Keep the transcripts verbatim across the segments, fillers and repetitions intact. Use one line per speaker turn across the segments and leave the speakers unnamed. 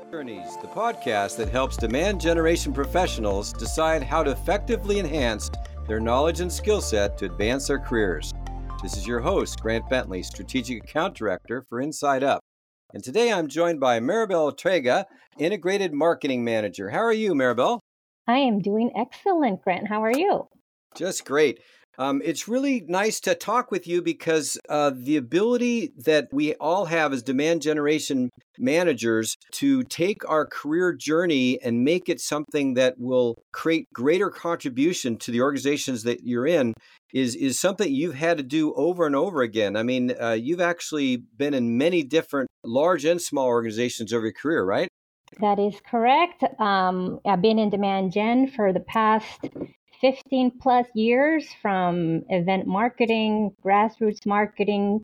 Journeys, the podcast that helps demand generation professionals decide how to effectively enhance their knowledge and skill set to advance their careers. This is your host, Grant Bentley, Strategic Account Director for Inside Up. And today I'm joined by Maribel Ortega, Integrated Marketing Manager. How are you, Maribel?
I am doing excellent, Grant. How are you?
Just great. Um, it's really nice to talk with you because uh, the ability that we all have as demand generation managers to take our career journey and make it something that will create greater contribution to the organizations that you're in is, is something you've had to do over and over again. I mean, uh, you've actually been in many different large and small organizations over your career, right?
That is correct. Um, I've been in demand gen for the past fifteen plus years, from event marketing, grassroots marketing,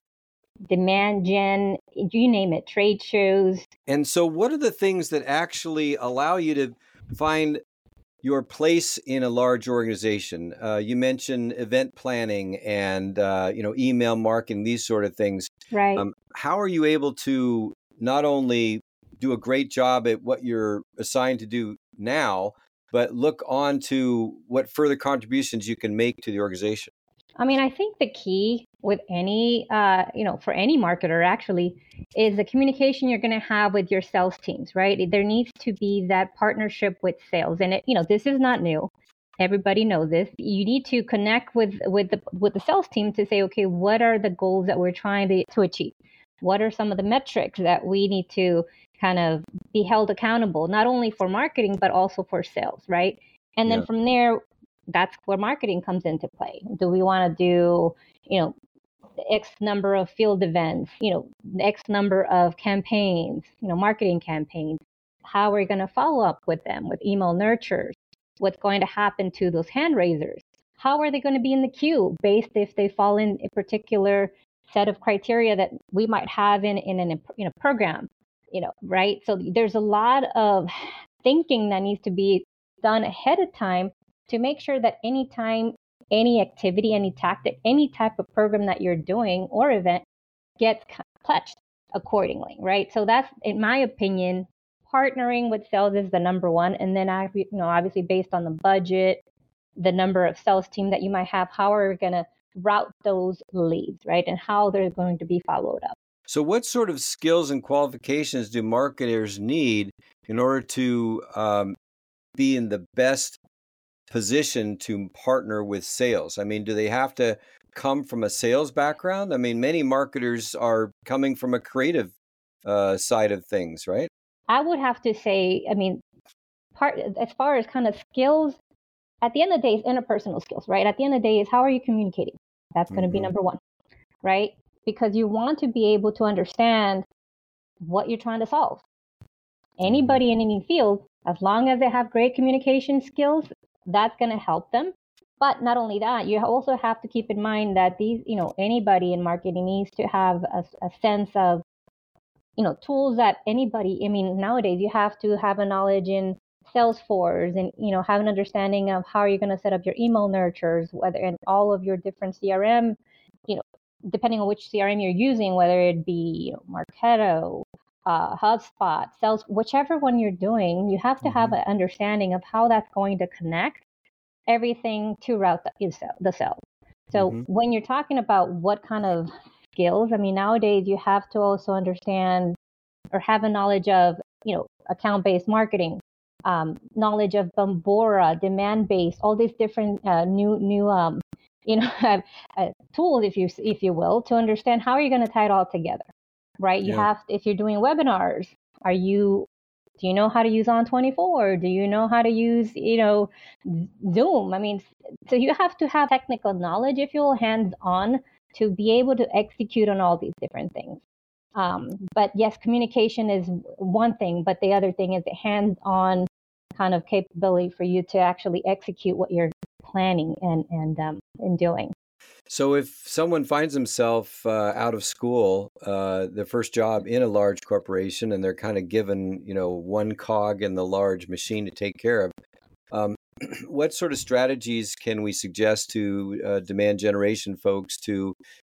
demand gen, you name it, trade shows.
And so what are the things that actually allow you to find your place in a large organization? Uh, you mentioned event planning and, uh, you know, email marketing, these sort of things.
Right.
Um, how are you able to not only do a great job at what you're assigned to do now, but look on to what further contributions you can make to the organization?
I mean, I think the key with any, uh, you know, for any marketer actually, is the communication you're going to have with your sales teams, right? There needs to be that partnership with sales. And, it, you know, this is not new. Everybody knows this. You need to connect with, with, the, with the sales team to say, okay, what are the goals that we're trying to, to achieve? What are some of the metrics that we need to kind of be held accountable, not only for marketing, but also for sales, right? And then
Yeah.
from there, that's where marketing comes into play. Do we want to do, you know, X number of field events, you know, X number of campaigns, you know, marketing campaigns? How are we going to follow up with them with email nurtures? What's going to happen to those hand raisers? How are they going to be in the queue based if they fall in a particular set of criteria that we might have in, in an in a program, you know, right? So there's a lot of thinking that needs to be done ahead of time to make sure that anytime any activity, any tactic, any type of program that you're doing or event gets pledged accordingly, right? So that's, in my opinion, partnering with sales is the number one. And then I, you know, obviously based on the budget, the number of sales team that you might have, how are we going to route those leads, right? And how they're going to be followed up.
So what sort of skills and qualifications do marketers need in order to um, be in the best position to partner with sales? I mean, do they have to come from a sales background? I mean, many marketers are coming from a creative uh, side of things, right?
I would have to say, I mean, part as far as kind of skills, at the end of the day, it's interpersonal skills, right? At the end of the day, is how are you communicating? That's going to
Mm-hmm.
be number one, right? Because you want to be able to understand what you're trying to solve. Anybody mm-hmm. in any field, as long as they have great communication skills, that's going to help them. But not only that, you also have to keep in mind that these, you know, anybody in marketing needs to have a, a sense of, you know, tools that anybody, I mean, nowadays you have to have a knowledge in Salesforce and, you know, have an understanding of how you're going to set up your email nurtures, whether in all of your different C R M, you know, depending on which C R M you're using, whether it be, you know, Marketo, uh, HubSpot, Sales, whichever one you're doing, you have to mm-hmm. have an understanding of how that's going to connect everything to route the, the sales. So mm-hmm. when you're talking about what kind of skills, I mean, nowadays you have to also understand or have a knowledge of, you know, account-based marketing, um, knowledge of Bombora, demand-based, all these different uh, new new um, you know uh, tools, if you if you will, to understand how you're going to tie it all together, right? You yeah. have, if you're doing webinars, are you do you know how to use On twenty-four? Do you know how to use, you know, Zoom? I mean, so you have to have technical knowledge, if you will, hands-on, to be able to execute on all these different things. Um, but yes, communication is one thing, but the other thing is the hands-on kind of capability for you to actually execute what you're planning and and um, and doing.
So if someone finds themselves uh, out of school, uh, their first job in a large corporation, and they're kind of given, you know, one cog in the large machine to take care of, um, what sort of strategies can we suggest to uh, demand generation folks to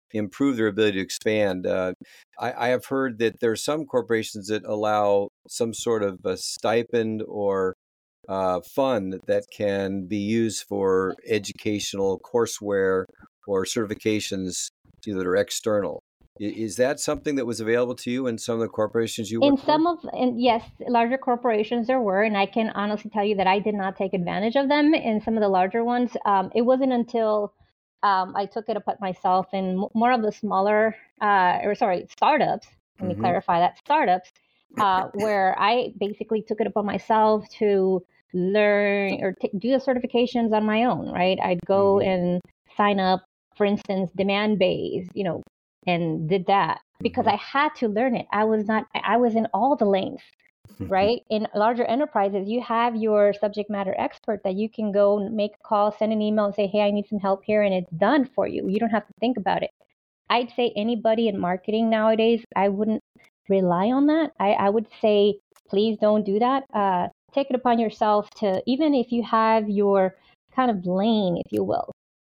improve their ability to expand. Uh, I, I have heard that there are some corporations that allow some sort of a stipend or uh, fund that can be used for educational courseware or certifications that are external. Is that something that was available to you in some of the corporations you work
In
for?
some of, and yes, larger corporations there were, and I can honestly tell you that I did not take advantage of them. In some of the larger ones, um, it wasn't until um, I took it upon myself in m- more of the smaller, uh, or sorry, startups. Let me
Mm-hmm.
clarify that startups, uh, where I basically took it upon myself to learn or t- do the certifications on my own. Right, I'd go
Mm-hmm.
and sign up, for instance, demand base, you know, and did that because
Mm-hmm.
I had to learn it. I was not, I was in all the lanes, right? In larger enterprises, you have your subject matter expert that you can go make a call, send an email, and say, hey, I need some help here, and it's done for you. You don't have to think about it. I'd say anybody in marketing nowadays, I wouldn't rely on that. I, I would say, please don't do that. Uh, take it upon yourself to, even if you have your kind of lane, if you will,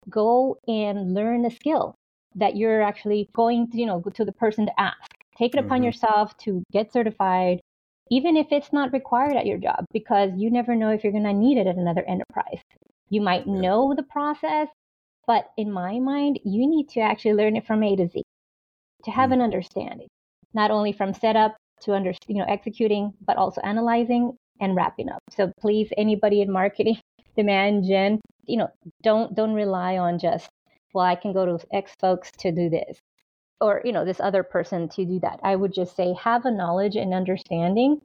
go and learn the skill that you're actually going to, you know, go to the person to ask. Take it upon
Mm-hmm.
yourself to get certified, even if it's not required at your job, because you never know if you're going to need it at another enterprise. You might
Yeah.
know the process, but in my mind, you need to actually learn it from A to Z to have an understanding, not only from setup to under, you know, executing, but also analyzing and wrapping up. So please, anybody in marketing, demand gen, you know, don't don't rely on just, well, I can go to X folks to do this, or you know, this other person to do that. I would just say have a knowledge and understanding.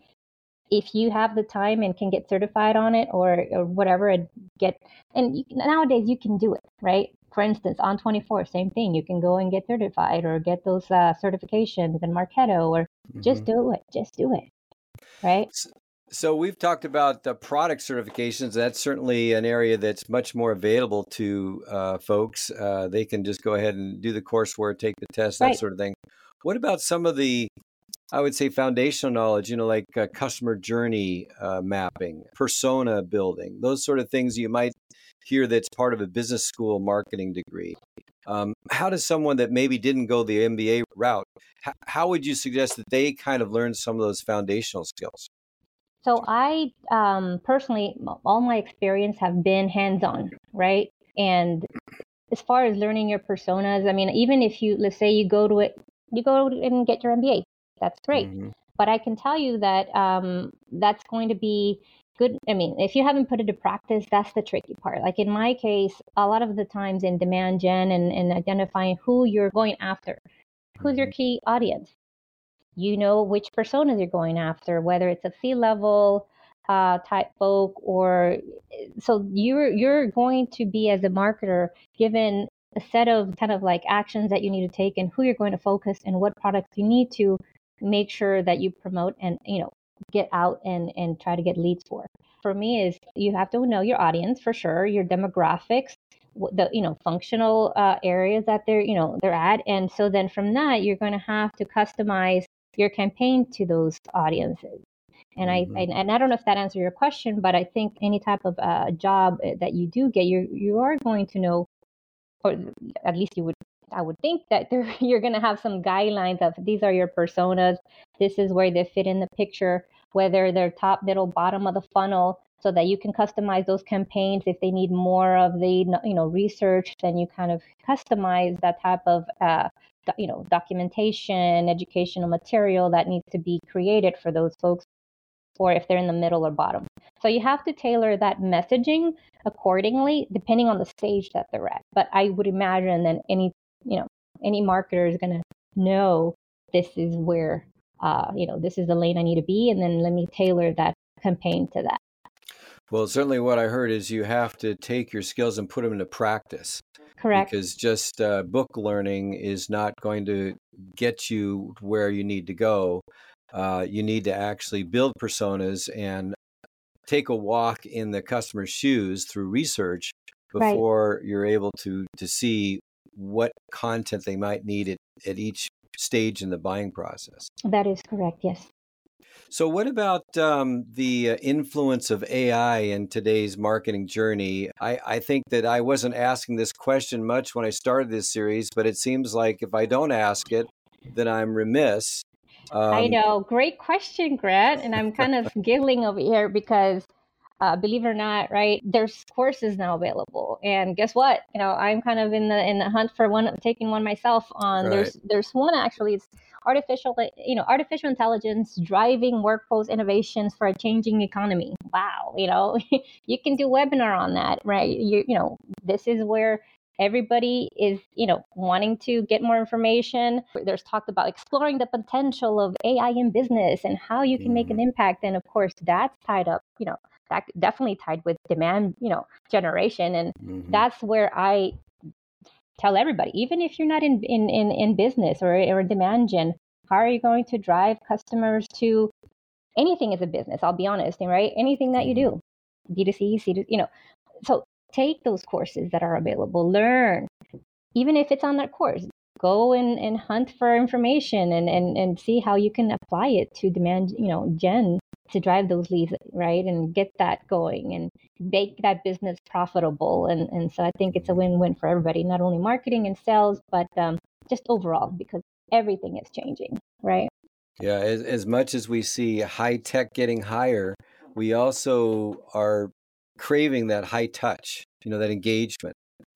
If you have the time and can get certified on it, or, or whatever, and get, and you, nowadays you can do it, right? For instance, on twenty-four, same thing. You can go and get certified or get those uh, certifications in Marketo, or
Mm-hmm.
just do it. Just do it, right?
So we've talked about the product certifications. That's certainly an area that's much more available to uh, folks. Uh, they can just go ahead and do the coursework, take the test, that
Right.
sort of thing. What about some of the, I would say, foundational knowledge, you know, like uh, customer journey uh, mapping, persona building, those sort of things you might hear that's part of a business school marketing degree. Um, how does someone that maybe didn't go the M B A route, how, how would you suggest that they kind of learn some of those foundational skills?
So I um, personally, all my experience have been hands-on, right? And as far as learning your personas, I mean, even if you, let's say you go to it, you go and get your M B A, that's great.
Mm-hmm.
But I can tell you that um, that's going to be good. I mean, if you haven't put it to practice, that's the tricky part. Like in my case, a lot of the times in demand gen and, and identifying who you're going after, who's your
Mm-hmm.
key audience, you know which personas you're going after, whether it's a C-level uh, type folk, or so you're you're going to be, as a marketer, given a set of kind of like actions that you need to take, and who you're going to focus, and what products you need to make sure that you promote and, you know, get out and and try to get leads for. For me, is you have to know your audience for sure, your demographics, the, you know, functional uh, areas that they're, you know, they're at, and so then from that you're going to have to customize your campaign to those audiences. And I
Mm-hmm.
and, and I don't know if that answers your question, but I think any type of uh, job that you do get, you you are going to know, or at least you would, I would think that there, you're going to have some guidelines of these are your personas. This is where they fit in the picture, whether they're top, middle, bottom of the funnel, so that you can customize those campaigns. If they need more of the, you know, research, then you kind of customize that type of uh, you know, documentation, educational material that needs to be created for those folks, or if they're in the middle or bottom. So you have to tailor that messaging accordingly, depending on the stage that they're at. But I would imagine that any, you know, any marketer is going to know this is where, uh, you know, this is the lane I need to be, and then let me tailor that campaign to that.
Well, certainly what I heard is you have to take your skills and put them into practice,
Correct.
because just uh, book learning is not going to get you where you need to go. Uh, you need to actually build personas and take a walk in the customer's shoes through research
Right.
before you're able to to see what content they might need at, at each stage in the buying process.
That is correct. Yes.
So, what about um, the uh, influence of A I in today's marketing journey? I, I think that I wasn't asking this question much when I started this series, but it seems like if I don't ask it, then I'm remiss.
I
Um,
know. Great question, Grant. And I'm kind of giggling over here because, uh, believe it or not, right, there's courses now available. And guess what? You know, I'm kind of in the in the hunt for one, taking one myself on.
right.
There's there's one actually. It's artificial, you know, artificial intelligence driving workforce innovations for a changing economy. Wow, you know, you can do webinar on that, right? You you know, this is where everybody is, you know, wanting to get more information. There's talk about exploring the potential of A I in business and how you can make
Mhm.
an impact. And of course, that's tied up, you know, that definitely tied with demand, you know, generation. And
Mhm.
that's where I tell everybody, even if you're not in in in, in business or or demand gen, how are you going to drive customers to anything as a business? I'll be honest, right? Anything that you
Mhm.
do, B two C, C two C, you know. So take those courses that are available, learn, even if it's on that course, go and, and hunt for information and, and, and see how you can apply it to demand, you know, gen to drive those leads, right? And get that going and make that business profitable. And, and so I think it's a win-win for everybody, not only marketing and sales, but um, just overall, because everything is changing, right?
Yeah, as, as much as we see high tech getting higher, we also are craving that high touch, you know, that engagement.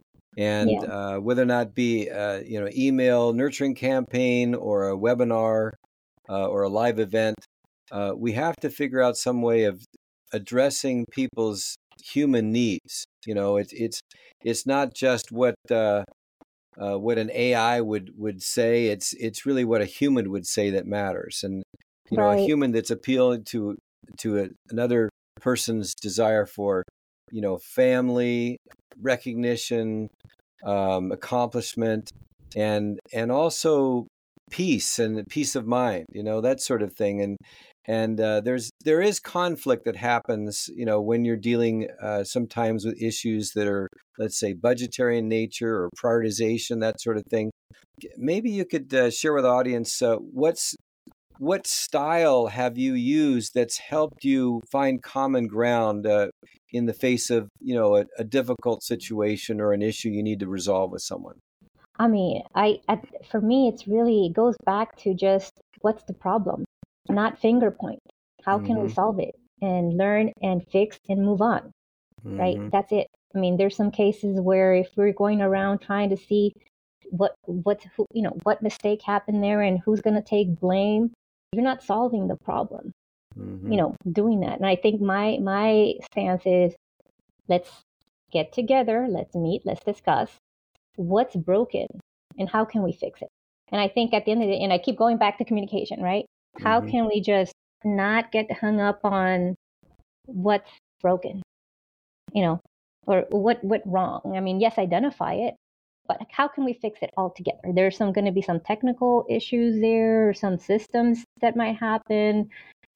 And
Yeah,
uh, whether or not be uh, you know email nurturing campaign or a webinar uh, or a live event, uh, we have to figure out some way of addressing people's human needs. You know, it's it's it's not just what uh, uh, what an A I would would say. It's it's really what a human would say that matters, and you know, a
right.
human that's appealing to to a, another person's desire for you know family recognition, um, accomplishment, and and also peace and peace of mind, you know, that sort of thing. And and uh, there's there is conflict that happens, you know, when you're dealing uh, sometimes with issues that are, let's say, budgetary in nature or prioritization, that sort of thing. Maybe you could uh, share with the audience uh, what's what style have you used that's helped you find common ground uh, in the face of, you know, a, a difficult situation or an issue you need to resolve with someone?
I mean, I, I for me, it's really, it goes back to just what's the problem, not finger point. How can we
Mm-hmm.
solve it and learn and fix and move on, right?
Mm-hmm.
That's it. I mean, there's some cases where if we're going around trying to see what what who, you know, what mistake happened there and who's going to take blame, you're not solving the problem,
Mm-hmm.
you know, doing that. And I think my my stance is, let's get together, let's meet, let's discuss what's broken and how can we fix it. And I think at the end of the day, and I keep going back to communication, right? How
Mm-hmm.
can we just not get hung up on what's broken, you know, or what went wrong? I mean, yes, identify it, but how can we fix it all together? There's some going to be some technical issues there, or some systems that might happen,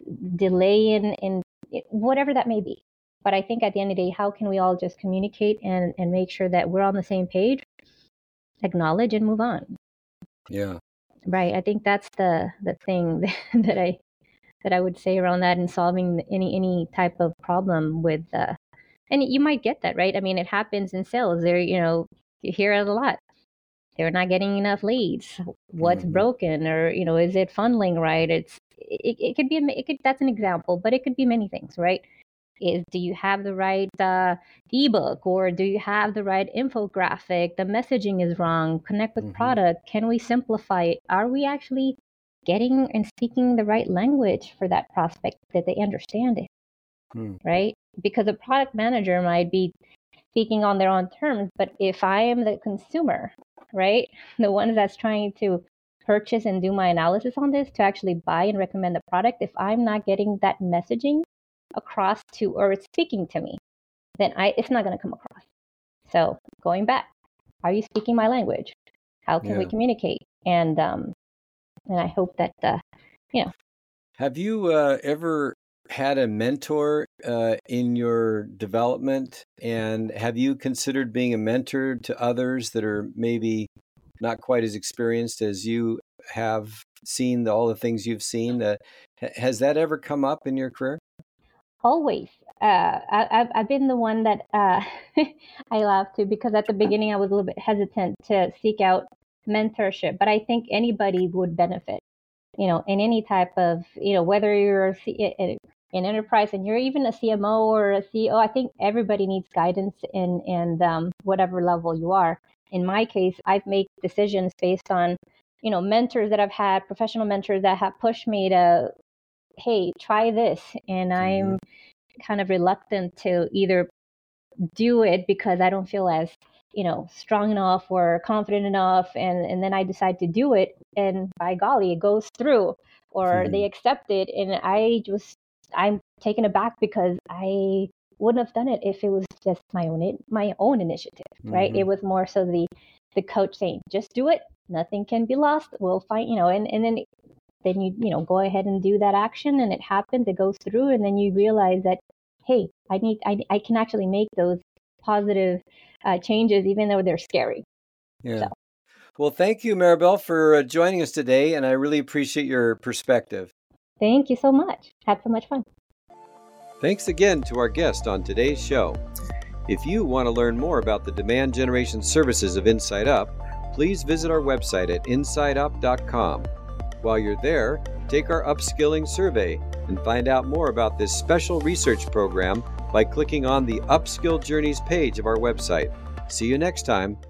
delay in, in whatever that may be. But I think at the end of the day, how can we all just communicate and, and make sure that we're on the same page, acknowledge and move on?
Yeah.
Right. I think that's the the thing that I that I would say around that, and solving any any type of problem with uh and you might get that, right? I mean, it happens in sales. There, you know, you hear it a lot. They're not getting enough leads. What's
Mm-hmm.
broken, or you know, is it funneling right? It's it, it could be a, it could that's an example, but it could be many things, right? Is, do you have the right uh, ebook, or do you have the right infographic? The messaging is wrong. Connect with
Mm-hmm.
product. Can we simplify it? Are we actually getting and speaking the right language for that prospect, that they understand it,
Mm-hmm.
right? Because a product manager might be speaking on their own terms, but if I am the consumer, right, the one that's trying to purchase and do my analysis on this to actually buy and recommend the product, if I'm not getting that messaging across to, or it's speaking to me, then I it's not going to come across. So going back, are you speaking my language? How can we
Yeah.
communicate? And um, and I hope that uh, you know.
Have you uh, ever had a mentor uh, in your development? And have you considered being a mentor to others that are maybe not quite as experienced as you have seen the, all the things you've seen. Uh, has that ever come up in your career?
Always. Uh, I, I've, I've been the one that uh, I laugh to, because at the beginning I was a little bit hesitant to seek out mentorship, but I think anybody would benefit, you know, in any type of, you know, whether you're a C- an enterprise and you're even a C M O or a C E O, I think everybody needs guidance in, in um, whatever level you are. In my case, I've made decisions based on, you know, mentors that I've had, professional mentors that have pushed me to, hey, try this. And I'm mm-hmm. kind of reluctant to either do it because I don't feel as, you know, strong enough or confident enough. And, and then I decide to do it. And by golly, it goes through, or mm-hmm. they accept it. And I just, I'm taken aback because I wouldn't have done it if it was just my own, my own initiative, mm-hmm. right? It was more so the, the coach saying, just do it. Nothing can be lost. We'll find, you know, and, and then then you, you know, go ahead and do that action, and it happens, it goes through, and then you realize that, hey, I need, I, I can actually make those positive uh, changes, even though they're scary.
Yeah.
So.
Well, thank you, Maribel, for uh, joining us today, and I really appreciate your perspective.
Thank you so much. Had so much fun.
Thanks again to our guest on today's show. If you want to learn more about the demand generation services of InsideUp, please visit our website at inside up dot com. While you're there, take our upskilling survey and find out more about this special research program by clicking on the Upskill Journeys page of our website. See you next time.